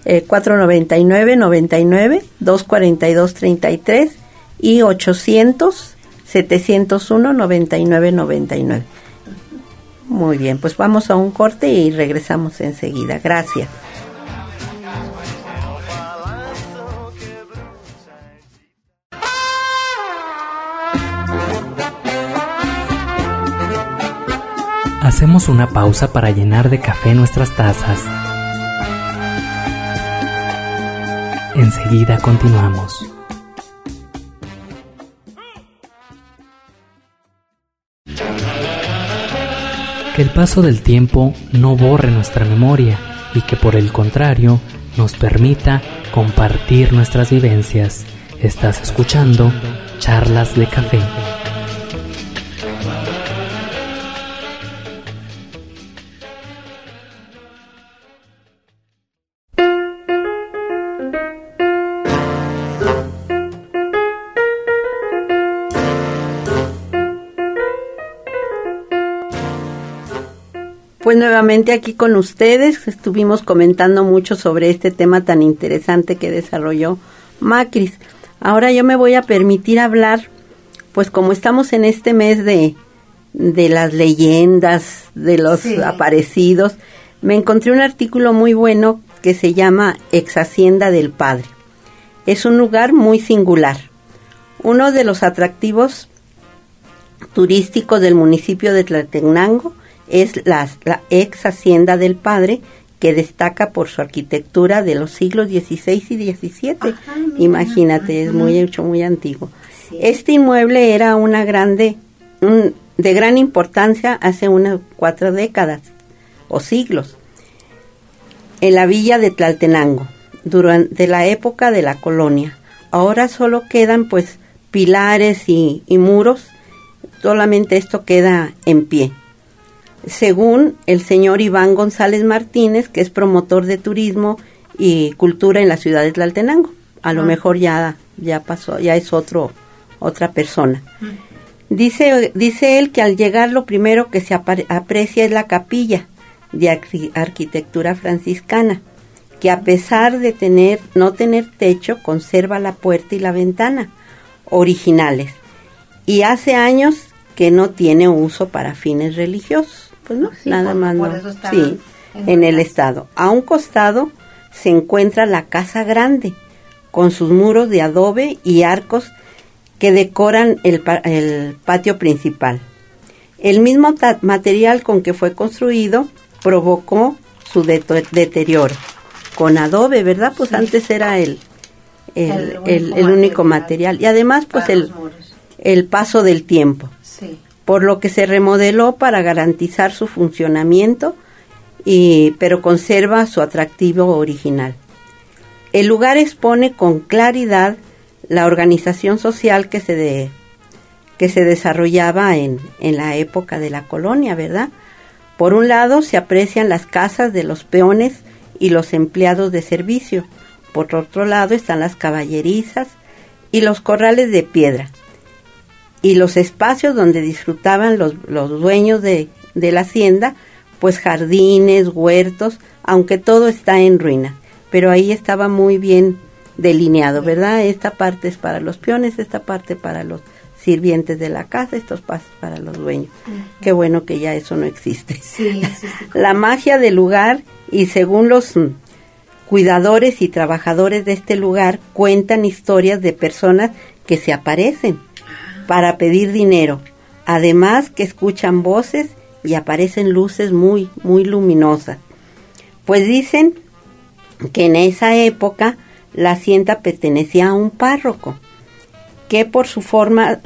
499-99, 242-33 y 800-701-9999. Muy bien, pues vamos a un corte y regresamos enseguida. Gracias. Hacemos una pausa para llenar de café nuestras tazas. Enseguida continuamos. Que el paso del tiempo no borre nuestra memoria y que por el contrario nos permita compartir nuestras vivencias. Estás escuchando Charlas de Café. Pues nuevamente aquí con ustedes, estuvimos comentando mucho sobre este tema tan interesante que desarrolló Macris. Ahora yo me voy a permitir hablar, pues como estamos en este mes de las leyendas, de los aparecidos, me encontré un artículo muy bueno que se llama Ex Hacienda del Padre. Es un lugar muy singular. Uno de los atractivos turísticos del municipio de Tlaltenango es la ex Hacienda del Padre, que destaca por su arquitectura de los siglos XVI y XVII. Imagínate, es muy antiguo. Sí. Este inmueble era de gran importancia hace unas 4 décadas o siglos en la villa de Tlaltenango, durante la época de la colonia. Ahora solo quedan pues pilares y muros, solamente esto queda en pie. Según el señor Iván González Martínez, que es promotor de turismo y cultura en la ciudad de Tlaltenango. A lo mejor ya pasó, ya es otra persona. Dice él que al llegar lo primero que se aprecia es la capilla de arquitectura franciscana, que a pesar de no tener techo, conserva la puerta y la ventana originales. Y hace años que no tiene uso para fines religiosos. Pues no, nada más no. Sí, en el estado. A un costado se encuentra la Casa Grande, con sus muros de adobe y arcos que decoran el patio principal. El mismo material con que fue construido provocó su deterioro. Con adobe, ¿verdad? Pues sí. Antes era el único material. Y además, pues el paso del tiempo. Sí. Por lo que se remodeló para garantizar su funcionamiento, pero conserva su atractivo original. El lugar expone con claridad la organización social que se desarrollaba en la época de la colonia, ¿verdad? Por un lado se aprecian las casas de los peones y los empleados de servicio. Por otro lado están las caballerizas y los corrales de piedra. Y los espacios donde disfrutaban los dueños de la hacienda, pues jardines, huertos, aunque todo está en ruina. Pero ahí estaba muy bien delineado, ¿verdad? Esta parte es para los peones, esta parte para los sirvientes de la casa, estos pasos para los dueños. Qué bueno que ya eso no existe. Sí. La magia del lugar, y según los cuidadores y trabajadores de este lugar, cuentan historias de personas que se aparecen para pedir dinero. Además que escuchan voces y aparecen luces muy, muy luminosas. Pues dicen que en esa época la hacienda pertenecía a un párroco, que por su fama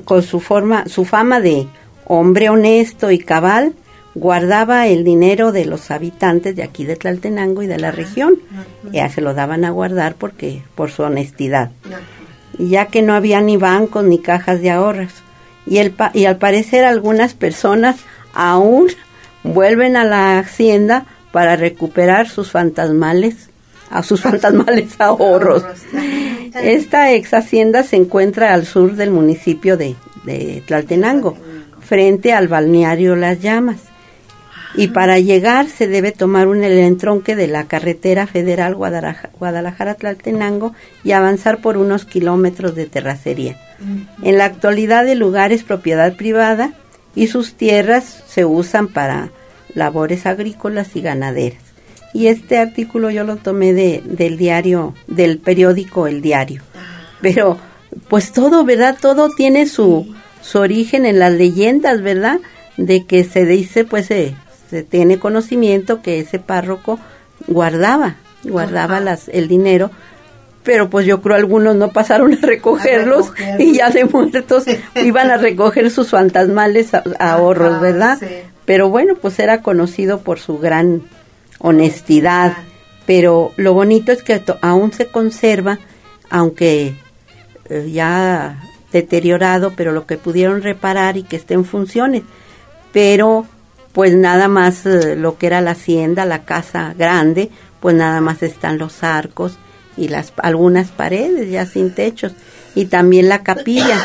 de hombre honesto y cabal, guardaba el dinero de los habitantes de aquí de Tlaltenango y de la región. Ya se lo daban a guardar por su honestidad, ya que no había ni bancos ni cajas de ahorros. Y al parecer algunas personas aún vuelven a la hacienda para recuperar sus fantasmales ahorros. Esta ex hacienda se encuentra al sur del municipio de Tlaltenango, frente al balneario Las Llamas. Y para llegar se debe tomar el entronque de la carretera federal Guadalajara-Tlaltenango y avanzar por unos kilómetros de terracería. En la actualidad el lugar es propiedad privada y sus tierras se usan para labores agrícolas y ganaderas. Y este artículo yo lo tomé del periódico El Diario. Pero pues todo, ¿verdad? Todo tiene su origen en las leyendas, ¿verdad? De que se dice, pues se tiene conocimiento que ese párroco guardaba el dinero, pero pues yo creo algunos no pasaron a recogerlos y ya de muertos iban a recoger sus fantasmales ahorros, ¿verdad? Sí. Pero bueno, pues era conocido por su gran honestidad, pero lo bonito es que aún se conserva, aunque ya deteriorado, pero lo que pudieron reparar y que esté en funciones, pero pues nada más lo que era la hacienda, la casa grande, pues nada más están los arcos y algunas paredes ya sin techos, y también la capilla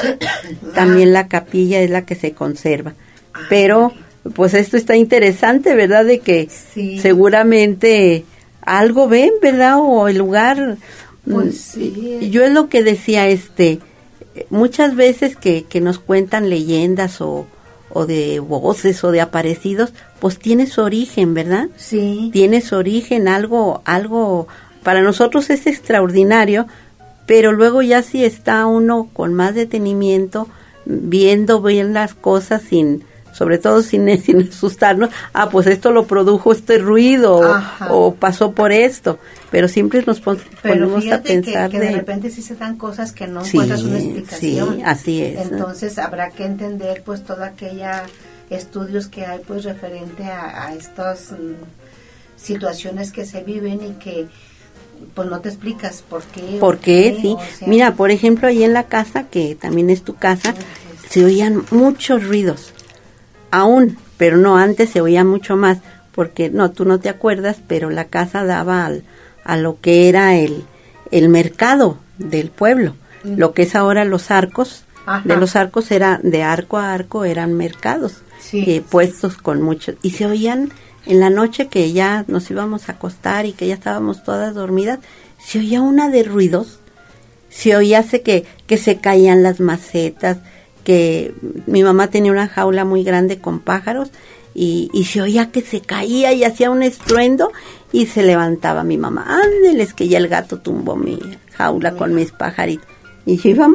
es la que se conserva, pero pues esto está interesante, ¿verdad? De que seguramente algo ven, ¿verdad? O el lugar, pues sí. Yo es lo que decía, muchas veces que nos cuentan leyendas o de voces o de aparecidos, pues tiene su origen, ¿verdad? Sí. Tiene su origen, algo para nosotros es extraordinario, pero luego ya si está uno con más detenimiento, viendo bien las cosas sobre todo sin asustarnos, pues esto lo produjo este ruido o pasó por esto, pero siempre nos ponemos a pensar que de repente sí se dan cosas que no encuentras una explicación. Sí, así es. Entonces habrá que entender pues toda aquella estudios que hay pues referente a estas situaciones que se viven y que pues no te explicas por qué. ¿Por qué? Sí. O sea, mira, por ejemplo, ahí en la casa, que también es tu casa, se oían muchos ruidos. Aún, pero no, antes se oía mucho más, porque tú no te acuerdas, pero la casa daba a lo que era el mercado del pueblo, lo que es ahora los arcos. De los arcos era de arco a arco, eran mercados, puestos con muchos, y se oían en la noche que ya nos íbamos a acostar y que ya estábamos todas dormidas, se oía una de ruidos, se oía que se caían las macetas, que mi mamá tenía una jaula muy grande con pájaros y se oía que se caía y hacía un estruendo y se levantaba mi mamá, ándeles que ya el gato tumbó mi jaula con mis pajaritos, y íbamos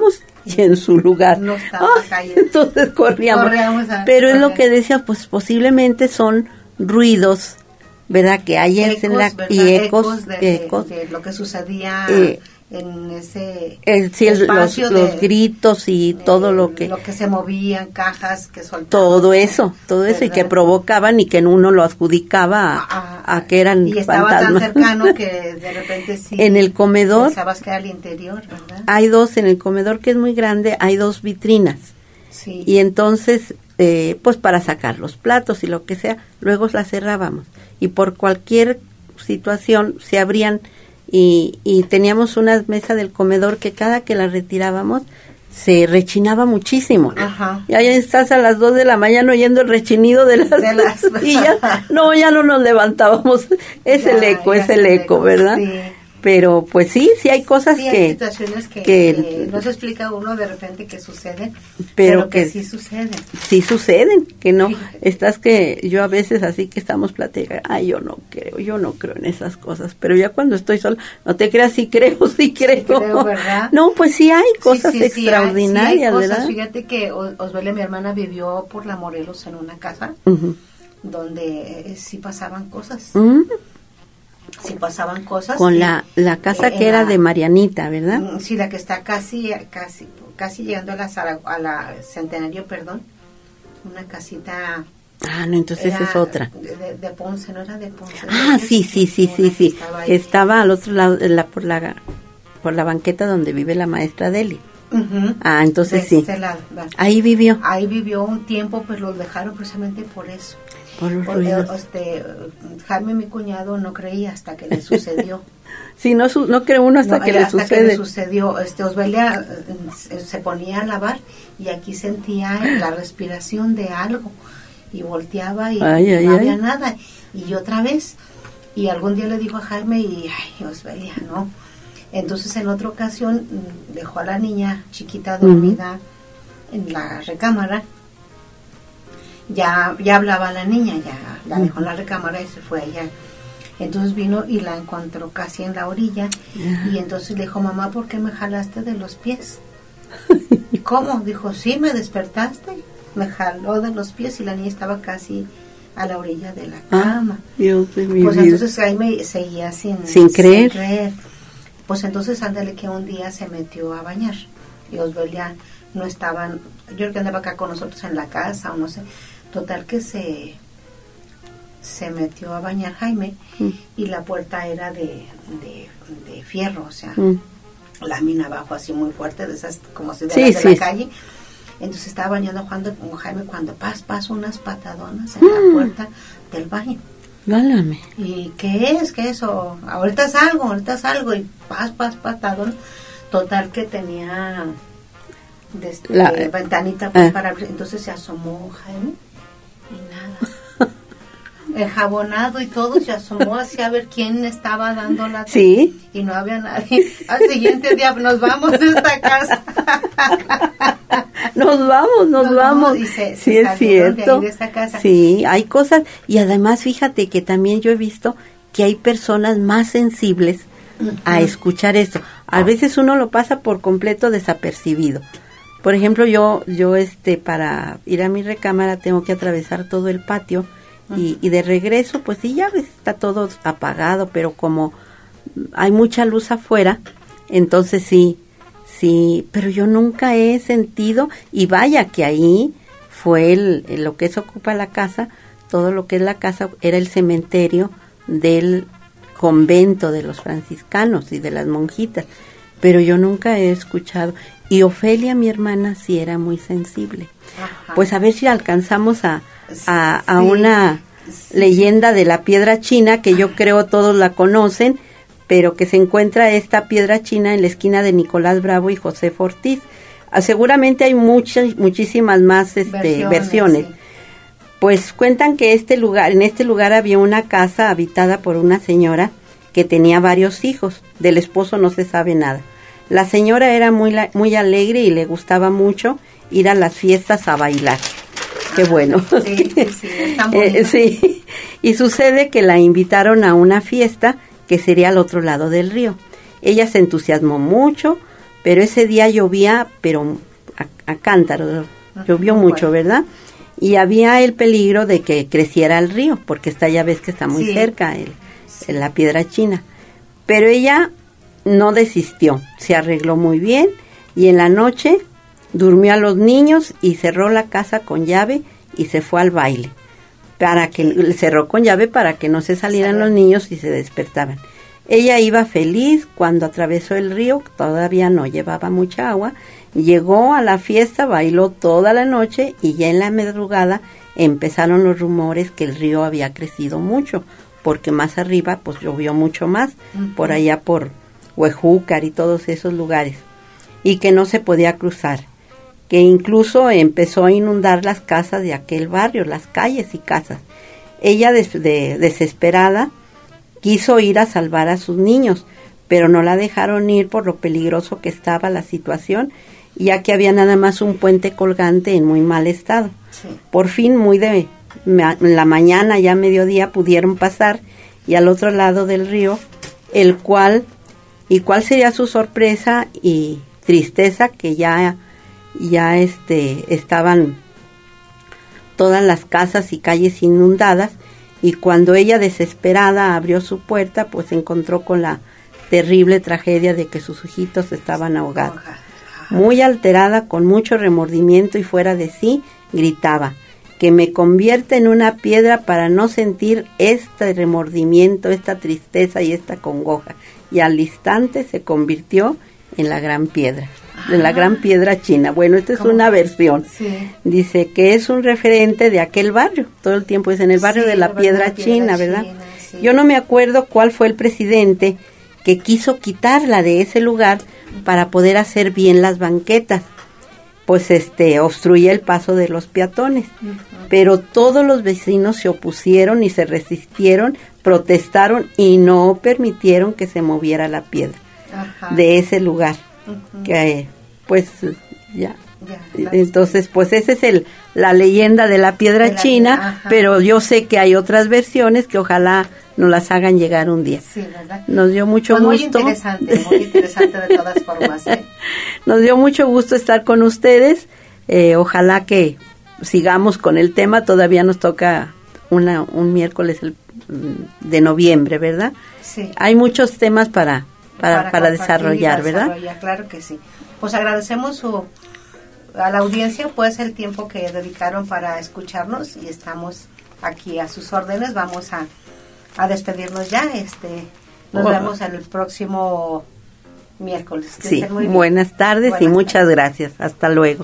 y en su lugar. No estaba entonces corríamos pero es lo que decía, pues posiblemente son ruidos, ¿verdad? Que hay ecos de lo que sucedía en ese espacio los gritos y todo lo que se movían, cajas que soltaban, todo eso y que provocaban y que uno lo adjudicaba a que eran y estaba fantasmas. tan cercano que de repente sí en el comedor pensabas que era el interior, ¿verdad? Hay en el comedor, que es muy grande, hay 2 vitrinas, sí. Y entonces pues para sacar los platos y lo que sea, luego las cerrábamos y por cualquier situación se abrían. Y teníamos una mesa del comedor que cada que la retirábamos se rechinaba muchísimo. Ajá. Y ahí estás a las 2 de la mañana oyendo el rechinido de las sillas. No, ya no nos levantábamos. Es el eco, ¿verdad? Sí. Pero pues sí hay cosas hay situaciones que no se explica uno de repente que suceden, pero que sí suceden. Sí suceden, que no, estás que yo a veces así que estamos platicando, yo no creo en esas cosas, pero ya cuando estoy sola, no te creas, sí creo. Sí creo, ¿verdad? No, pues sí hay cosas extraordinarias, sí hay cosas, ¿verdad? Fíjate que Osbelia, mi hermana, vivió por la Morelos en una casa donde sí pasaban cosas. Sí pasaban cosas. Con la casa que era de Marianita, ¿verdad? Sí, la que está casi llegando a la Centenario, perdón. Una casita. No, entonces es otra. De Ponce, ¿no era de Ponce? Sí. Estaba al otro lado, por la banqueta donde vive la maestra Deli. Entonces sí. Lado, ahí vivió. Ahí vivió un tiempo, pues los dejaron precisamente por eso. Jaime, mi cuñado, no creía hasta que le sucedió. Sí, no cree uno hasta que le sucede. Hasta que le sucedió. Osbelia se ponía a lavar y aquí sentía la respiración de algo y volteaba y no había nada. Y otra vez, y algún día le dijo a Jaime Osbelia, no. Entonces en otra ocasión dejó a la niña chiquita dormida en la recámara. Ya hablaba la niña, ya la dejó en la recámara y se fue allá. Entonces vino y la encontró casi en la orilla y entonces le dijo, mamá, ¿por qué me jalaste de los pies? ¿Cómo? Dijo, sí, me despertaste, me jaló de los pies y la niña estaba casi a la orilla de la cama. Dios de mi vida. Entonces ahí me seguía sin creer. Pues entonces ándale que un día se metió a bañar y Osbelia no estaban, yo creo que andaba acá con nosotros en la casa o no sé. Total que se metió a bañar Jaime y la puerta era de fierro, o sea, lámina abajo así muy fuerte, de esas como si de la calle. Entonces estaba bañando con Jaime cuando pasó unas patadonas en la puerta del baño. Válame. ¿Y qué es? ¿Qué es? Ahorita salgo y patadón. Total que tenía ventanita para abrir. Entonces se asomó Jaime y nada. Enjabonado y todo, se asomó hacia a ver quién estaba dando la sí. Y no había nadie. Al siguiente día nos vamos de esta casa. Nos vamos. Y se sí, es cierto. De esta casa. Sí, hay cosas. Y además, fíjate que también yo he visto que hay personas más sensibles a escuchar esto. A veces uno lo pasa por completo desapercibido. Por ejemplo, yo para ir a mi recámara tengo que atravesar todo el patio y de regreso, pues sí, ya ves, está todo apagado, pero como hay mucha luz afuera, entonces sí, pero yo nunca he sentido, y vaya que ahí fue lo que se ocupa la casa, todo lo que es la casa era el cementerio del convento de los franciscanos y de las monjitas, pero yo nunca he escuchado. Y Ofelia, mi hermana, sí era muy sensible. Ajá. Pues a ver si alcanzamos a una leyenda de la piedra china, que yo creo todos la conocen, pero que se encuentra esta piedra china en la esquina de Nicolás Bravo y José Ortiz. Seguramente hay muchísimas más versiones. Sí. Pues cuentan que en este lugar había una casa habitada por una señora que tenía varios hijos. Del esposo no se sabe nada. La señora era muy alegre y le gustaba mucho ir a las fiestas a bailar. Qué bueno. Sí, está bonito. Sí, y sucede que la invitaron a una fiesta que sería al otro lado del río. Ella se entusiasmó mucho, pero ese día llovía, pero a cántaros, llovió mucho, ¿verdad? Y había el peligro de que creciera el río, porque ya ves que está muy cerca, la Piedra China. Pero ella no desistió, se arregló muy bien, y en la noche durmió a los niños y cerró la casa con llave y se fue al baile. Cerró con llave para que no se salieran los niños y se despertaban. Ella iba feliz cuando atravesó el río, todavía no llevaba mucha agua, llegó a la fiesta, bailó toda la noche y ya en la madrugada empezaron los rumores que el río había crecido mucho, porque más arriba pues llovió mucho más, por allá por Huejúcar y todos esos lugares, y que no se podía cruzar, que incluso empezó a inundar las casas de aquel barrio, las calles y casas. Ella desesperada quiso ir a salvar a sus niños, pero no la dejaron ir por lo peligroso que estaba la situación, ya que había nada más un puente colgante en muy mal estado. Sí. Por fin, en la mañana, ya mediodía, pudieron pasar, y al otro lado del río, cuál sería su sorpresa y tristeza, que ya estaban todas las casas y calles inundadas, y cuando ella desesperada abrió su puerta, pues se encontró con la terrible tragedia de que sus hijitos estaban ahogados. Muy alterada, con mucho remordimiento y fuera de sí, gritaba: que me convierta en una piedra para no sentir este remordimiento, esta tristeza y esta congoja. Y al instante se convirtió en la gran piedra, en la gran piedra china. Bueno, esta es una versión. Sí. Dice que es un referente de aquel barrio, todo el tiempo es en el barrio de la piedra china, ¿verdad? Sí. Yo no me acuerdo cuál fue el presidente que quiso quitarla de ese lugar para poder hacer bien las banquetas, pues obstruía el paso de los peatones, pero todos los vecinos se opusieron y se resistieron, protestaron y no permitieron que se moviera la piedra de ese lugar, que pues ya. Entonces, pues esa es la leyenda de la piedra china, pero yo sé que hay otras versiones que ojalá nos las hagan llegar un día. Sí, ¿verdad? Nos dio mucho gusto. Muy interesante de todas formas. Nos dio mucho gusto estar con ustedes. Ojalá que sigamos con el tema. Todavía nos toca un miércoles de noviembre, ¿verdad? Sí. Hay muchos temas para desarrollar, ¿verdad? Claro que sí. Pues agradecemos a la audiencia pues el tiempo que dedicaron para escucharnos, y estamos aquí a sus órdenes. Vamos a despedirnos ya. Nos vemos el próximo miércoles. Sí, buenas tardes y muchas gracias. Hasta luego.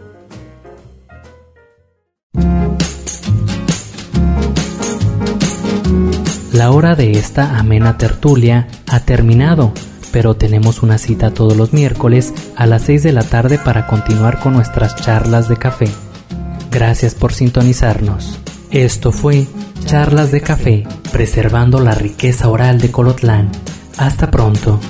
La hora de esta amena tertulia ha terminado, pero tenemos una cita todos los miércoles a las 6 de la tarde para continuar con nuestras charlas de café. Gracias por sintonizarnos. Esto fue Charlas de Café, preservando la riqueza oral de Colotlán. Hasta pronto.